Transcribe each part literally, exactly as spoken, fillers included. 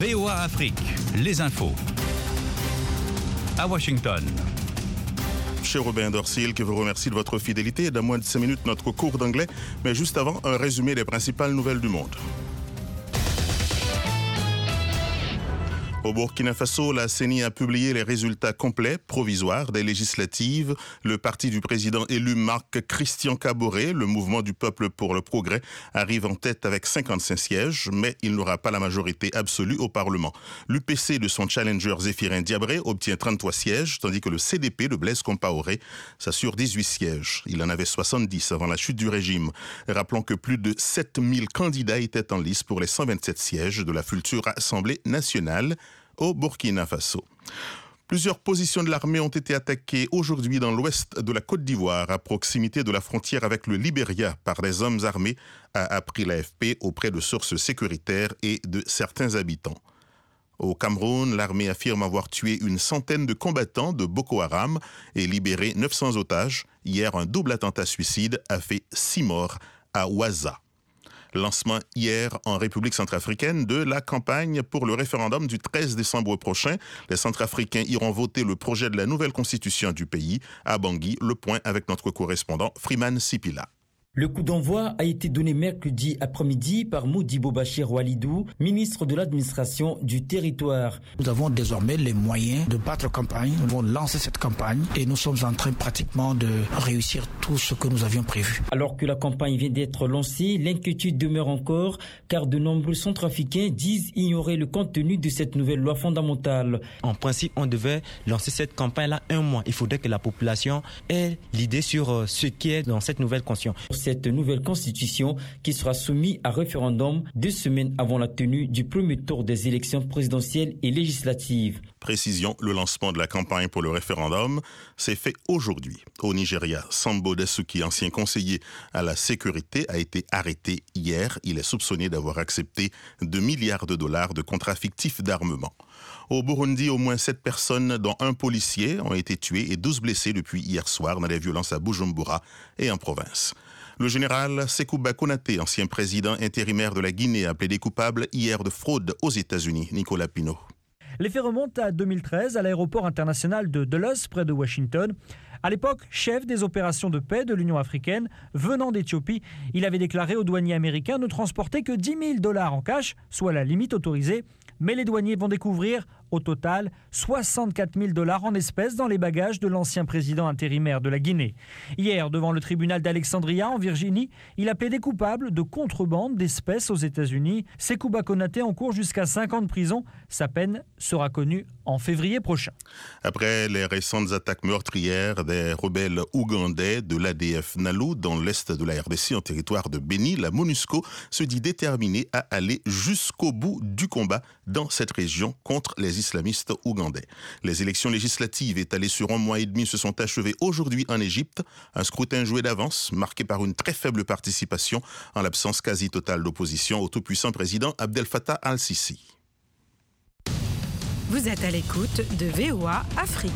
V O A Afrique, les infos. À Washington. Cher Robin Dorsil, qui vous remercie de votre fidélité. Dans moins de cinq minutes, notre cours d'anglais. Mais juste avant, un résumé des principales nouvelles du monde. Au Burkina Faso, la C E N I a publié les résultats complets, provisoires, des législatives. Le parti du président élu Marc Christian Kaboré, le mouvement du peuple pour le progrès, arrive en tête avec cinquante-cinq sièges, mais il n'aura pas la majorité absolue au Parlement. L'U P C de son challenger Zéphirin Diabré obtient trente-trois sièges, tandis que le C D P de Blaise Compaoré s'assure dix-huit sièges. Il en avait soixante-dix avant la chute du régime. Rappelons que plus de sept mille candidats étaient en lice pour les cent vingt-sept sièges de la future Assemblée nationale au Burkina Faso. Plusieurs positions de l'armée ont été attaquées aujourd'hui dans l'ouest de la Côte d'Ivoire, à proximité de la frontière avec le Libéria, par des hommes armés, a appris l'A F P auprès de sources sécuritaires et de certains habitants. Au Cameroun, l'armée affirme avoir tué une centaine de combattants de Boko Haram et libéré neuf cents otages. Hier, un double attentat suicide a fait six morts à Ouaza. Lancement hier en République centrafricaine de la campagne pour le référendum du treize décembre prochain. Les Centrafricains iront voter le projet de la nouvelle constitution du pays. À Bangui, le point avec notre correspondant Freeman Sipila. Le coup d'envoi a été donné mercredi après-midi par Modibo Bachir Walidou, ministre de l'administration du territoire. Nous avons désormais les moyens de battre campagne. Nous avons lancé cette campagne et nous sommes en train pratiquement de réussir tout ce que nous avions prévu. Alors que la campagne vient d'être lancée, l'inquiétude demeure encore car de nombreux Centrafricains disent ignorer le contenu de cette nouvelle loi fondamentale. En principe, on devait lancer cette campagne-là un mois. Il faudrait que la population ait l'idée sur ce qui est dans cette nouvelle constitution. Cette nouvelle constitution qui sera soumise à référendum deux semaines avant la tenue du premier tour des élections présidentielles et législatives. Précision, le lancement de la campagne pour le référendum s'est fait aujourd'hui. Au Nigeria, Sambo Dasuki, ancien conseiller à la sécurité, a été arrêté hier. Il est soupçonné d'avoir accepté deux milliards de dollars de contrats fictifs d'armement. Au Burundi, au moins sept personnes, dont un policier, ont été tuées et douze blessés depuis hier soir dans les violences à Bujumbura et en province. Le général Sekouba Konaté, ancien président intérimaire de la Guinée, a plaidé coupable hier de fraude aux États-Unis. Nicolas Pinault. Les faits remontent à deux mille treize, à l'aéroport international de Dulles, près de Washington. À l'époque, chef des opérations de paix de l'Union africaine, venant d'Éthiopie, il avait déclaré aux douaniers américains ne transporter que dix mille dollars en cash, soit la limite autorisée. Mais les douaniers vont découvrir, au total, soixante-quatre mille dollars en espèces dans les bagages de l'ancien président intérimaire de la Guinée. Hier, devant le tribunal d'Alexandria, en Virginie, il a plaidé coupable de contrebande d'espèces aux États-Unis. Sekouba Konaté encourt jusqu'à cinq ans de prison. Sa peine sera connue en février prochain. Après les récentes attaques meurtrières des rebelles ougandais de l'A D F Nalu dans l'est de la R D C en territoire de Béni, la MONUSCO se dit déterminée à aller jusqu'au bout du combat dans cette région contre les islamistes ougandais. Les élections législatives étalées sur un mois et demi se sont achevées aujourd'hui en Égypte. Un scrutin joué d'avance, marqué par une très faible participation en l'absence quasi totale d'opposition au tout-puissant président Abdel Fattah al-Sisi. Vous êtes à l'écoute de V O A Afrique.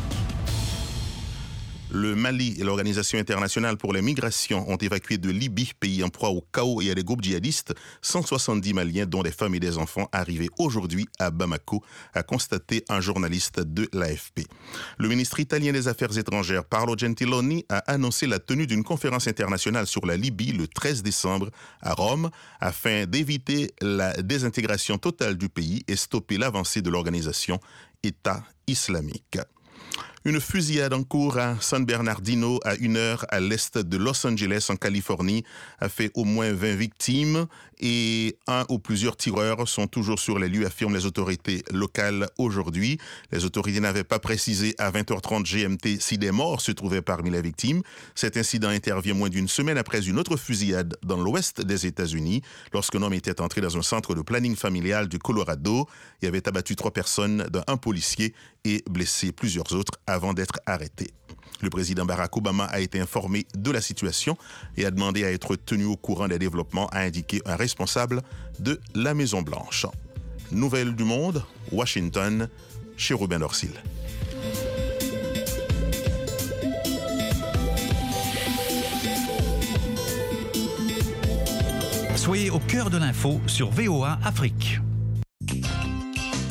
Le Mali et l'Organisation internationale pour les migrations ont évacué de Libye, pays en proie au chaos et à des groupes djihadistes, cent soixante-dix Maliens, dont des femmes et des enfants, arrivés aujourd'hui à Bamako, a constaté un journaliste de l'A F P. Le ministre italien des Affaires étrangères, Paolo Gentiloni, a annoncé la tenue d'une conférence internationale sur la Libye le treize décembre à Rome, afin d'éviter la désintégration totale du pays et stopper l'avancée de l'organisation État islamique. Une fusillade en cours à San Bernardino, à une heure à l'est de Los Angeles, en Californie, a fait au moins vingt victimes et un ou plusieurs tireurs sont toujours sur les lieux, affirment les autorités locales aujourd'hui. Les autorités n'avaient pas précisé à vingt heures trente G M T si des morts se trouvaient parmi les victimes. Cet incident intervient moins d'une semaine après une autre fusillade dans l'ouest des États-Unis, lorsqu'un homme était entré dans un centre de planning familial du Colorado. Il avait abattu trois personnes, dont un policier, et blessé plusieurs autres avant d'être arrêté. Le président Barack Obama a été informé de la situation et a demandé à être tenu au courant des développements, a indiqué un responsable de la Maison-Blanche. Nouvelles du monde, Washington, chez Robin Dorsil. Soyez au cœur de l'info sur V O A Afrique.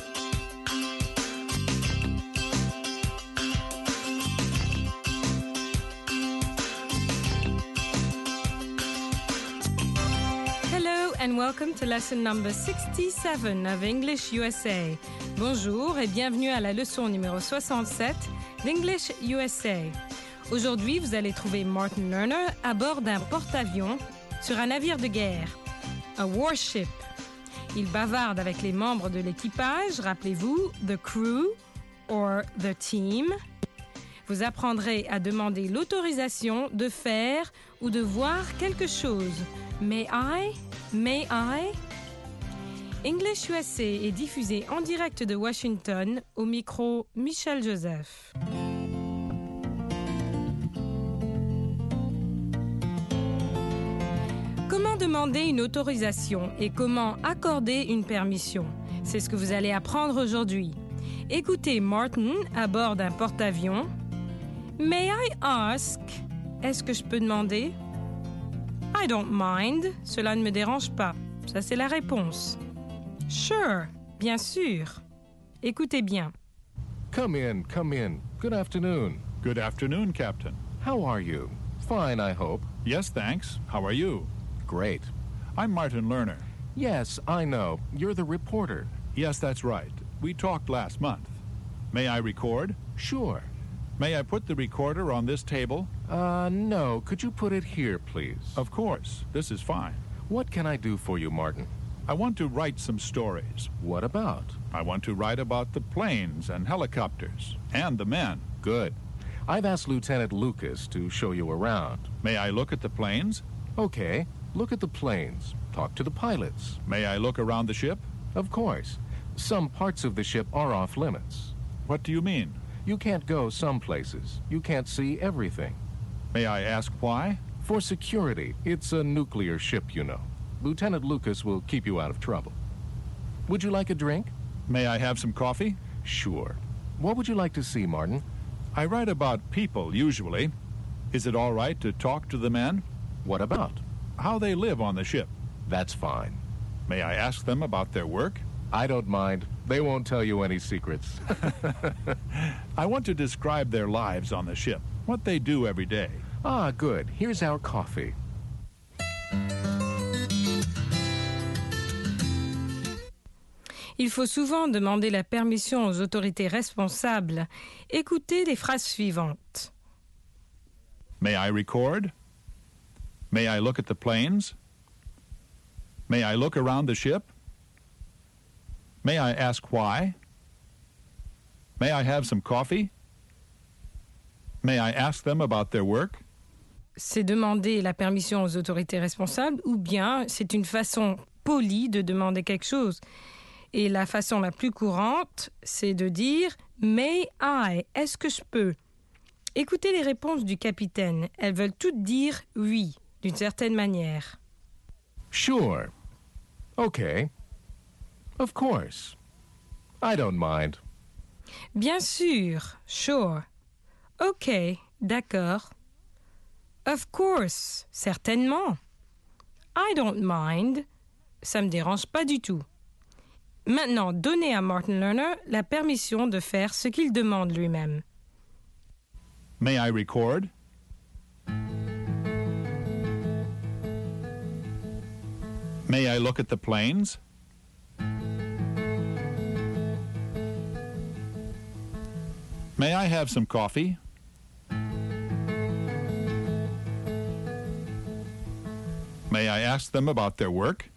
and welcome to lesson number sixty-seven of English U S A. Bonjour et bienvenue à la leçon numéro soixante-sept d'English U S A. Aujourd'hui, vous allez trouver Martin Lerner à bord d'un porte-avions sur un navire de guerre, a warship. Il bavarde avec les membres de l'équipage, rappelez-vous, the crew or the team. Vous apprendrez à demander l'autorisation de faire ou de voir quelque chose. May I? May I? English U S A est diffusé en direct de Washington au micro Michel Joseph. Comment demander une autorisation et comment accorder une permission? C'est ce que vous allez apprendre aujourd'hui. Écoutez Martin à bord d'un porte-avions. May I ask? Est-ce que je peux demander? I don't mind. Cela ne me dérange pas. Ça, c'est la réponse. Sure. Bien sûr. Écoutez bien. Come in, come in. Good afternoon. Good afternoon, Captain. How are you? Fine, I hope. Yes, thanks. How are you? Great. I'm Martin Lerner. Yes, I know. You're the reporter. Yes, that's right. We talked last month. May I record? Sure. May I put the recorder on this table? Uh, no. Could you put it here, please? Of course. This is fine. What can I do for you, Martin? I want to write some stories. What about? I want to write about the planes and helicopters and the men. Good. I've asked Lieutenant Lucas to show you around. May I look at the planes? Okay. Look at the planes. Talk to the pilots. May I look around the ship? Of course. Some parts of the ship are off limits. What do you mean? You can't go some places. You can't see everything. May I ask why? For security. It's a nuclear ship, you know. Lieutenant Lucas will keep you out of trouble. Would you like a drink? May I have some coffee? Sure. What would you like to see, Martin? I write about people, usually. Is it all right to talk to the men? What about? How they live on the ship. That's fine. May I ask them about their work? I don't mind. They won't tell you any secrets. I want to describe their lives on the ship, what they do every day. Ah, good. Here's our coffee. Il faut souvent demander la permission aux autorités responsables. Écoutez les phrases suivantes. May I record? May I look at the planes? May I look around the ship? May I ask why? May I have some coffee? May I ask them about their work? C'est demander la permission aux autorités responsables ou bien c'est une façon polie de demander quelque chose. Et la façon la plus courante, c'est de dire « May I » est-ce que je peux? Écoutez les réponses du capitaine. Elles veulent toutes dire « oui » d'une certaine manière. Sure. Okay. Of course. I don't mind. Bien sûr. Sure. OK. D'accord. Of course. Certainement. I don't mind. Ça me dérange pas du tout. Maintenant, donnez à Martin Lerner la permission de faire ce qu'il demande lui-même. May I record? May I look at the planes? May I have some coffee? May I ask them about their work?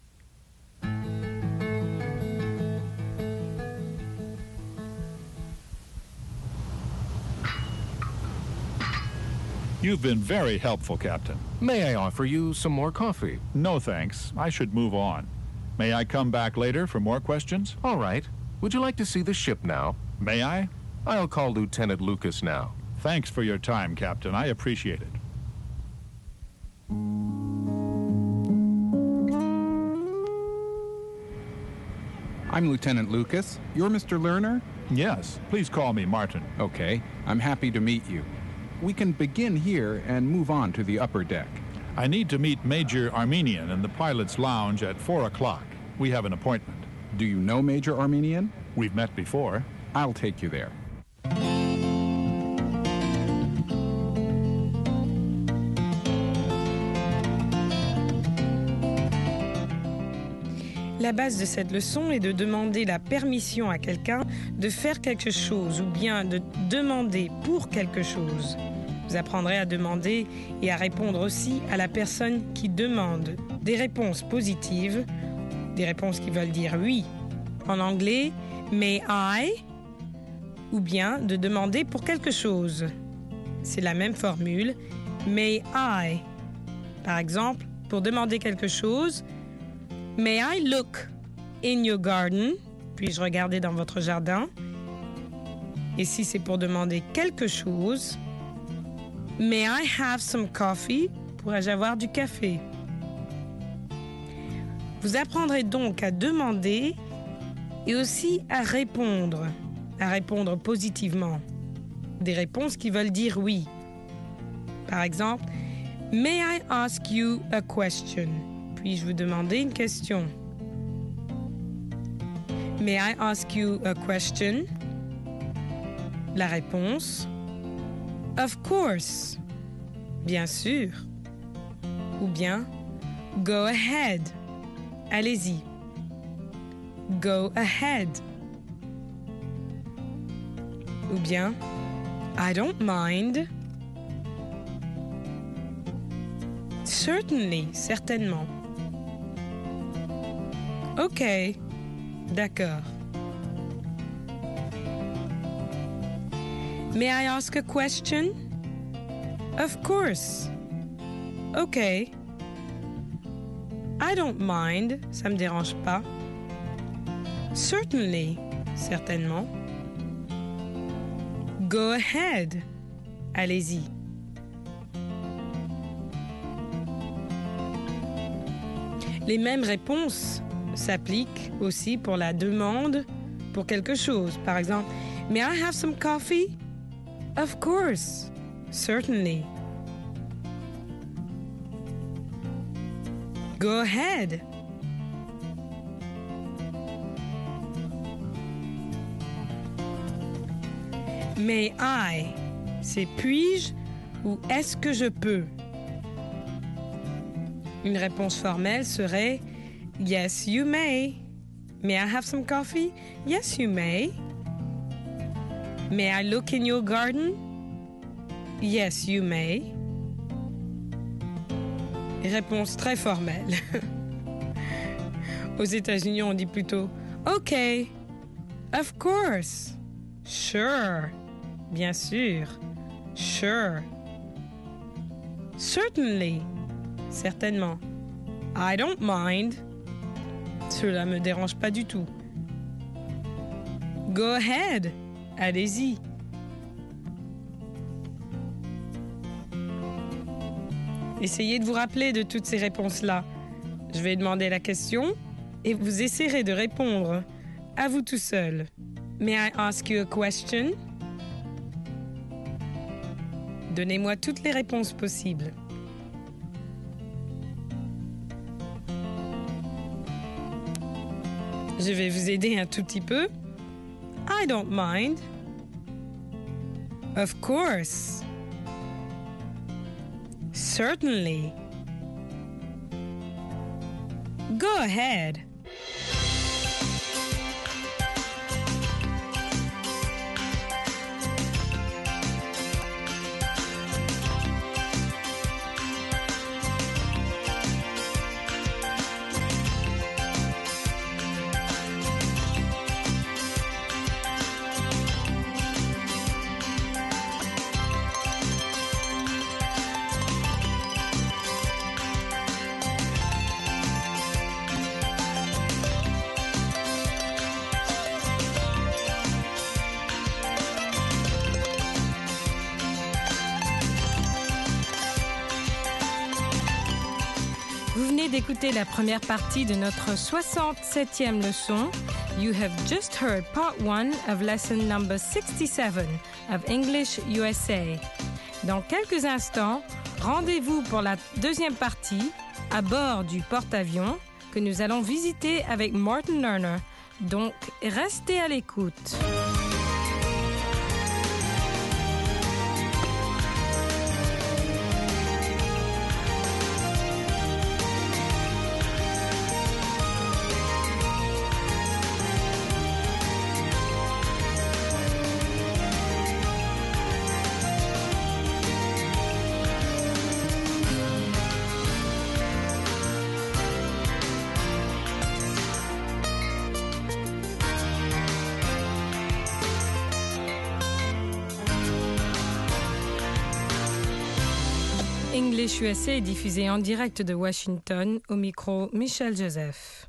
You've been very helpful, Captain. May I offer you some more coffee? No, thanks. I should move on. May I come back later for more questions? All right. Would you like to see the ship now? May I? I'll call Lieutenant Lucas now. Thanks for your time, Captain. I appreciate it. I'm Lieutenant Lucas. You're Mister Lerner? Yes. Please call me Martin. Okay. I'm happy to meet you. We can begin here and move on to the upper deck. I need to meet Major Armenian in the pilot's lounge at four o'clock. We have an appointment. Do you know Major Armenian? We've met before. I'll take you there. La base de cette leçon est de demander la permission à quelqu'un de faire quelque chose ou bien de demander pour quelque chose. Vous apprendrez à demander et à répondre aussi à la personne qui demande. Des réponses positives, des réponses qui veulent dire oui. En anglais, may I, ou bien de demander pour quelque chose. C'est la même formule, may I. Par exemple, pour demander quelque chose, may I look in your garden? Puis-je regarder dans votre jardin? Et si c'est pour demander quelque chose, may I have some coffee? Pourrais-je avoir du café? Vous apprendrez donc à demander et aussi à répondre, à répondre positivement. Des réponses qui veulent dire oui. Par exemple, may I ask you a question? Puis-je vous demander une question? May I ask you a question? La réponse, of course. Bien sûr. Ou bien, go ahead. Allez-y. Go ahead. Ou bien, I don't mind. Certainly, certainement. OK, d'accord. May I ask a question? Of course. OK. I don't mind, ça me dérange pas. Certainly, certainement. Go ahead, allez-y. Les mêmes réponses s'appliquent aussi pour la demande pour quelque chose. Par exemple, may I have some coffee? Of course, certainly. Go ahead. May I, c'est puis-je ou est-ce que je peux? Une réponse formelle serait yes, you may. May I have some coffee? Yes, you may. May I look in your garden? Yes, you may. Réponse très formelle. Aux États-Unis, on dit plutôt OK, of course, sure, bien sûr, sure, certainly, certainement, I don't mind, cela me dérange pas du tout. Go ahead, allez-y. Essayez de vous rappeler de toutes ces réponses-là. Je vais demander la question et vous essaierez de répondre à vous tout seul. May I ask you a question? Donnez-moi toutes les réponses possibles. Je vais vous aider un tout petit peu. I don't mind. Of course. Certainly. Go ahead. Vous venez d'écouter la première partie de notre soixante-septième leçon. You have just heard part one of lesson number sixty-seven of English U S A. Dans quelques instants, rendez-vous pour la deuxième partie à bord du porte-avions que nous allons visiter avec Martin Lerner. Donc, restez à l'écoute. English U S A est diffusé en direct de Washington, au micro Michel Joseph.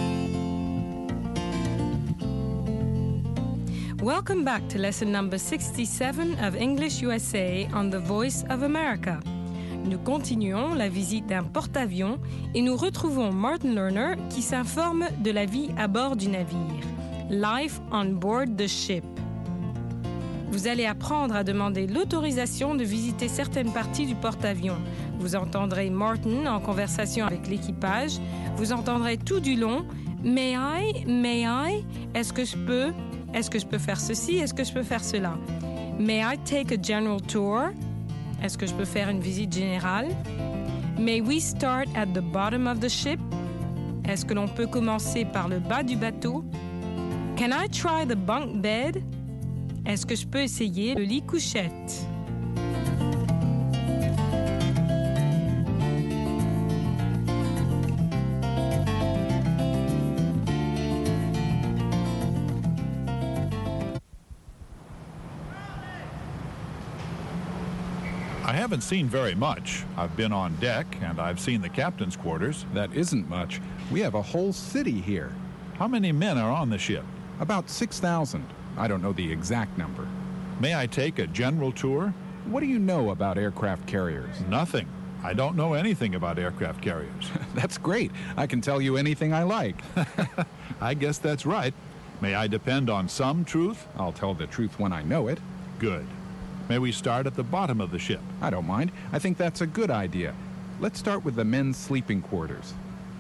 Welcome back to lesson number sixty-seven of English U S A on the Voice of America. Nous continuons la visite d'un porte-avions et nous retrouvons Martin Lerner qui s'informe de la vie à bord du navire. Life on board the ship. Vous allez apprendre à demander l'autorisation de visiter certaines parties du porte-avions. Vous entendrez Martin en conversation avec l'équipage. Vous entendrez tout du long « May I? May I? Est-ce que je peux? Est-ce que je peux faire ceci? Est-ce que je peux faire cela? May I take a general tour? Est-ce que je peux faire une visite générale? May we start at the bottom of the ship? Est-ce que l'on peut commencer par le bas du bateau? Can I try the bunk bed? Est-ce que je peux essayer le lit couchette? I haven't seen very much. I've been on deck, and I've seen the captain's quarters. That isn't much. We have a whole city here. How many men are on the ship? About six thousand. I don't know the exact number. May I take a general tour? What do you know about aircraft carriers? Nothing. I don't know anything about aircraft carriers. That's great. I can tell you anything I like. I guess that's right. May I depend on some truth? I'll tell the truth when I know it. Good. May we start at the bottom of the ship? I don't mind. I think that's a good idea. Let's start with the men's sleeping quarters.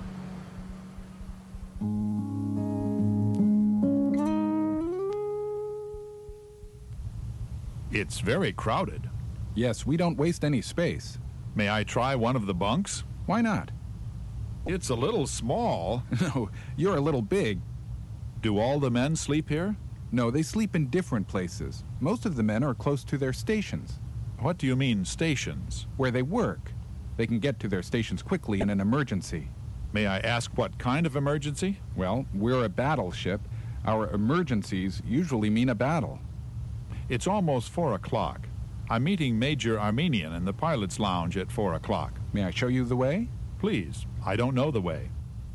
It's very crowded. Yes, we don't waste any space. May I try one of the bunks? Why not? It's a little small. No, you're a little big. Do all the men sleep here? No, they sleep in different places. Most of the men are close to their stations. What do you mean, stations? Where they work. They can get to their stations quickly in an emergency. May I ask what kind of emergency? Well, we're a battleship. Our emergencies usually mean a battle. It's almost four o'clock. I'm meeting Major Armenian in the pilot's lounge at four o'clock. May I show you the way? Please. I don't know the way.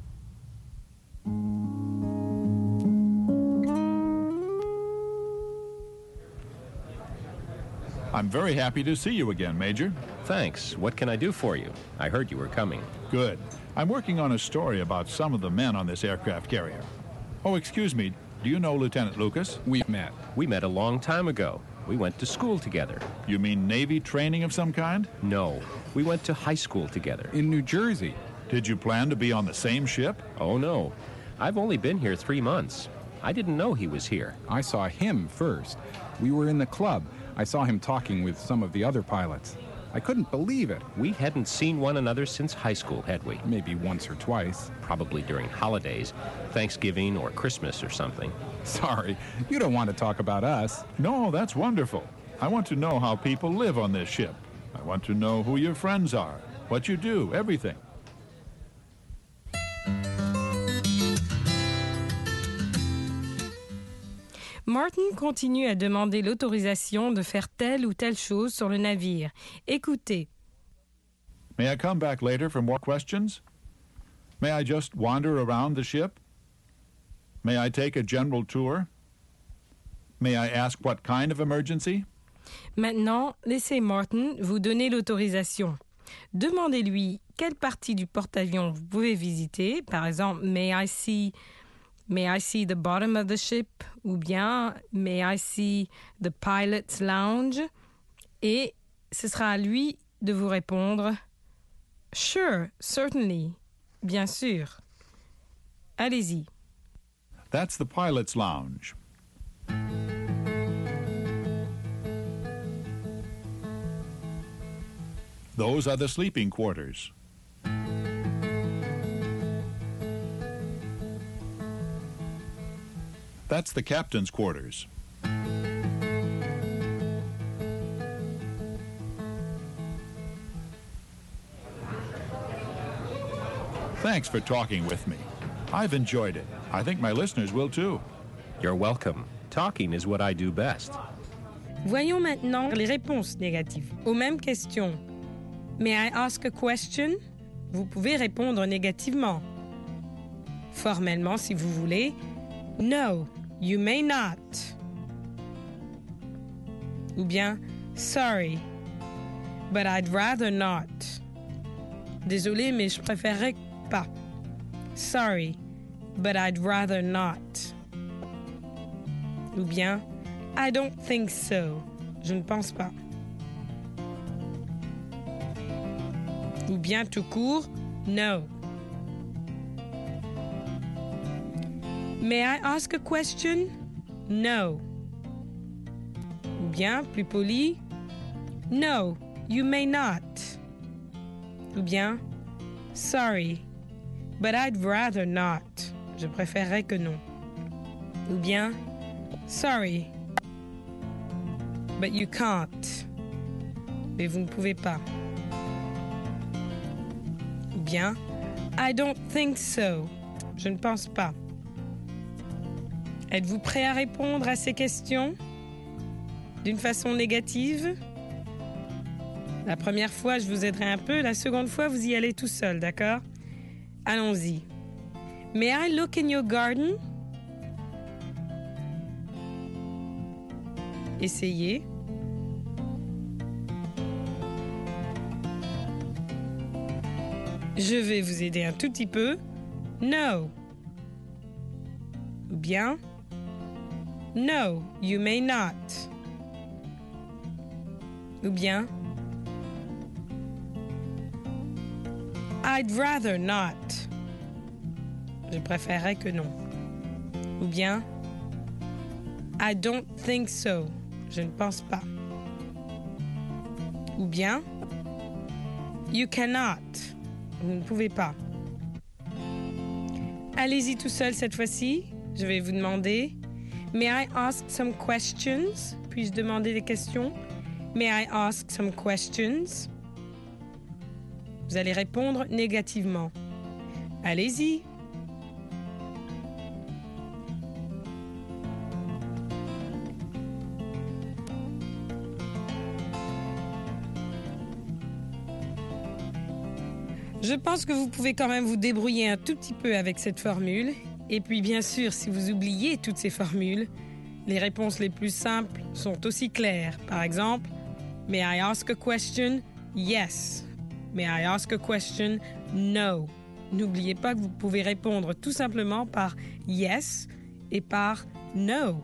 I'm very happy to see you again, Major. Thanks. What can I do for you? I heard you were coming. Good. I'm working on a story about some of the men on this aircraft carrier. Oh, excuse me. Do you know Lieutenant Lucas? We've met. We met a long time ago. We went to school together. You mean Navy training of some kind? No. We went to high school together. In New Jersey. Did you plan to be on the same ship? Oh, no. I've only been here three months. I didn't know he was here. I saw him first. We were in the club. I saw him talking with some of the other pilots. I couldn't believe it. We hadn't seen one another since high school, had we? Maybe once or twice. Probably during holidays, Thanksgiving or Christmas or something. Sorry, you don't want to talk about us. No, that's wonderful. I want to know how people live on this ship. I want to know who your friends are, what you do, everything. Martin continue à demander l'autorisation de faire telle ou telle chose sur le navire. Écoutez. May I come back later for more questions? May I just wander around the ship? May I take a general tour? May I ask what kind of emergency? Maintenant, laissez Martin vous donner l'autorisation. Demandez-lui quelle partie du porte-avions vous pouvez visiter. Par exemple, May I see... May I see the bottom of the ship? Ou bien, May I see the pilot's lounge? Et ce sera à lui de vous répondre, Sure, certainly. Bien sûr. Allez-y. That's the pilot's lounge. Those are the sleeping quarters. That's the captain's quarters. Thanks for talking with me. I've enjoyed it. I think my listeners will too. You're welcome. Talking is what I do best. Voyons maintenant les réponses négatives aux mêmes questions. May I ask a question? Vous pouvez répondre négativement. Formellement, si vous voulez, no, you may not. Ou bien, sorry, but I'd rather not. Désolé, mais je préférerais pas. Sorry, but I'd rather not. Ou bien, I don't think so. Je ne pense pas. Ou bien tout court, no. May I ask a question? No. Ou bien, plus poli, no, you may not. Ou bien, sorry, but I'd rather not. Je préférerais que non. Ou bien, sorry, but you can't. Mais vous ne pouvez pas. Ou bien, I don't think so. Je ne pense pas. Êtes-vous prêt à répondre à ces questions d'une façon négative? La première fois, je vous aiderai un peu. La seconde fois, vous y allez tout seul, d'accord? Allons-y. May I look in your garden? Essayez. Je vais vous aider un tout petit peu. No. Ou bien, no, you may not. Ou bien, I'd rather not. Je préférerais que non. Ou bien, I don't think so. Je ne pense pas. Ou bien, you cannot. Vous ne pouvez pas. Allez-y tout seul cette fois-ci. Je vais vous demander, may I ask some questions? Puis-je demander des questions? May I ask some questions? Vous allez répondre négativement. Allez-y. Je pense que vous pouvez quand même vous débrouiller un tout petit peu avec cette formule. Et puis bien sûr, si vous oubliez toutes ces formules, les réponses les plus simples sont aussi claires. Par exemple, may I ask a question? Yes. May I ask a question? No. N'oubliez pas que vous pouvez répondre tout simplement par yes et par no.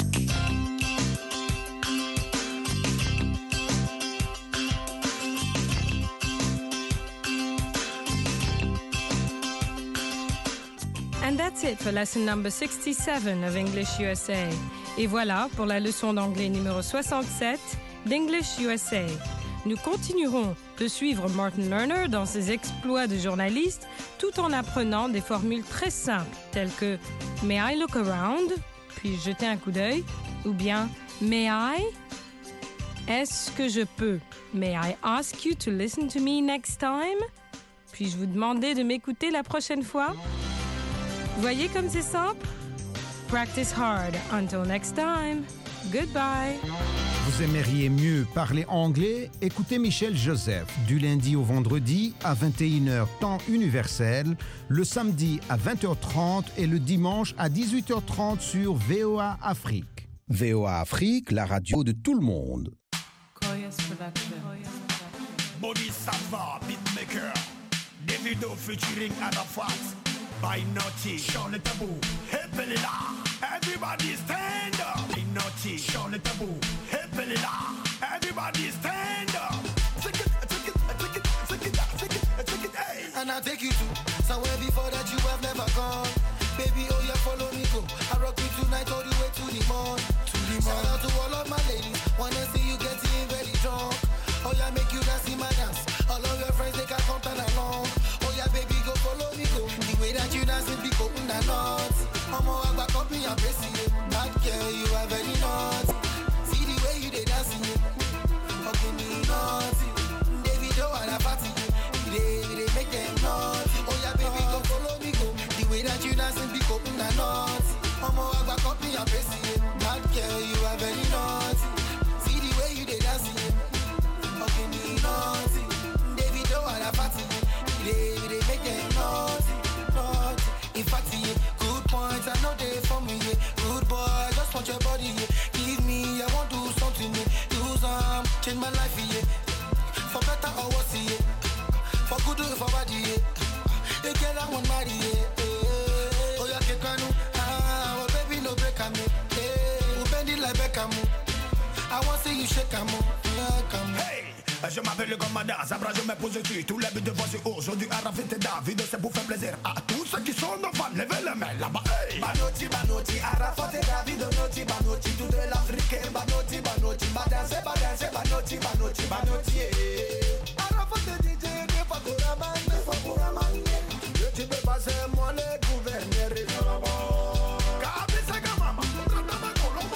And that's it for lesson number sixty-seven of English U S A. Et voilà pour la leçon d'anglais numéro soixante-sept d'English U S A. Nous continuerons de suivre Martin Lerner dans ses exploits de journaliste tout en apprenant des formules très simples telles que « May I look around ?» puis « jeter un coup d'œil » ou bien « May I ?» Est-ce que je peux? May I ask you to listen to me next time? Puis-je vous demander de m'écouter la prochaine fois? Voyez comme c'est simple? Practice hard. Until next time. Goodbye. Vous aimeriez mieux parler anglais? Écoutez Michel Joseph du lundi au vendredi à vingt et une heures temps universel, le samedi à vingt heures trente et le dimanche à dix-huit heures trente sur V O A Afrique. V O A Afrique, la radio de tout le monde. Bodhisattva, beatmaker, Davido featuring Arafat. By Naughty, Sean le Tabou, hey Pelila, everybody stand up. By Naughty, Sean le Tabou, hey Pelila, everybody stand up. Take it, take it, take it, take it, take it, take it, hey. And I'll take you to somewhere before that you have never gone. Baby, oh yeah, follow me, go. I rock you tonight all the way to the morn. To the morn. Shout out to all of my ladies, wanna see you getting very drunk. Oh yeah, make you dance in my dance. All of your friends, they can come and along. Oh yeah, baby, go follow me, go. The way that you dance with people in the north. I'm all about copy and paste it. That girl, you are very naughty. See the way you they dancing, fucking me naughty. Davido and a party, they they make them naughty. Oh yeah, baby, go follow me, go. The way that you dance with people in the north. I'm all about copy and paste it. That girl, you are very naughty. See the way you they dancing, fucking me naughty. yeah. Give me, I want do something, yeah. Do some, change my life, yeah. For better or worse, yeah. For good or for bad, yeah. You get that one marry, yeah. Oh, yeah, get canu. Ah, oh, baby, no break, I'm yeah. Bend it like Beckham. I want to see you shake, I'm hey! Je m'appelle le commandant, Zabra, je me pose dessus. Tous les buts devant c'est aujourd'hui, Arafat et David, c'est pour faire plaisir à tous ceux qui sont devant. Levez les mains là-bas, hey! Banoti, Banoti, Arafat et David, Banoti, Banoti, tout de l'Afrique, Banoti, Banoti, Badanse, Badanse, Banoti, Banoti, Banoti, Arafat et D J, deux fois pour la main, deux fois pour la main. Tu peux passer moi les gouverneurs et Kabisa Gamama, Randama Colombo.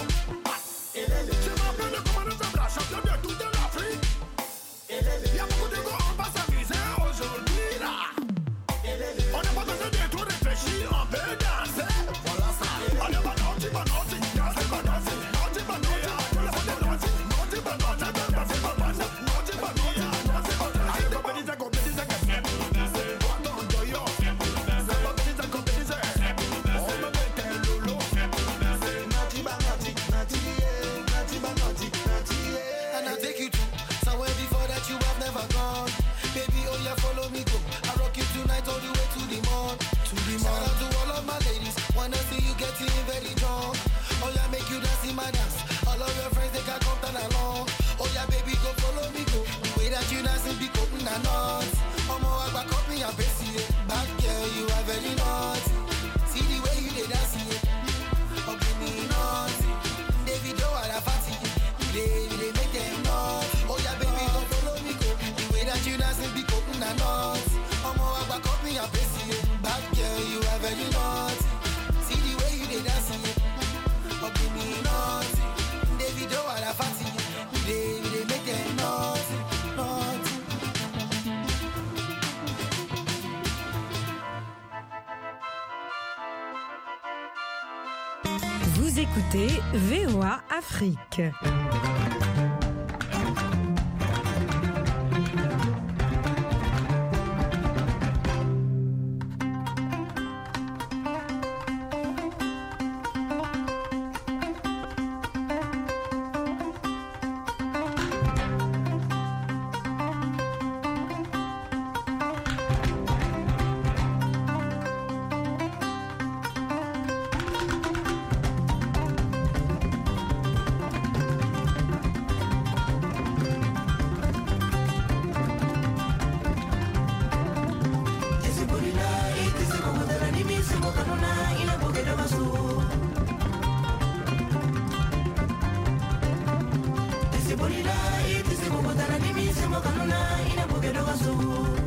Je m'appelle le commandant Zabra, champion de toute l'Afrique. Y'a beaucoup de gars, on va s'amuser aujourd'hui là. On n'a pas besoin de tout réfléchir, on peut danser. Voilà ça. Allez, banoti, banoti, danser, banoti, banoti, banoti, banoti, banoti, banoti, danser, banoti, banoti, banoti, danser, banoti. Allez, compétition, compétition, compétition. Attends, yo, compétition, compétition. On me met un lolo. Nati, banati, nati, nati, banati, nati. And I take you to somewhere before that you have never gone. Baby, oh yeah, follow me, go. I rock you tonight all the way to the morn. To the morn. Shout out to all of my ladies. Wanna see you getting very drunk. Oh yeah, make you dance in my dance. All of your friends, they can come down along. Oh yeah, baby, go follow me, go. The way that you dance and be cutting a knot. Oh my, I back up in your best, yeah. Back girl, you are very naughty. See the way you dey dance, yeah. Oh, give me naughty. David, oh, I have fatty. They, they make them naughty. Oh yeah, baby, go follow me, go. The way that you dance and be cutting a knot. Oh my, I back up in your best, yeah. Back girl, you are very naughty. See the way you dey dance, yeah. Oh, give me naughty. David, oh, I have fatty. They, they make them naughty, naughty. Vous écoutez V O A Afrique. Ina buge da wasu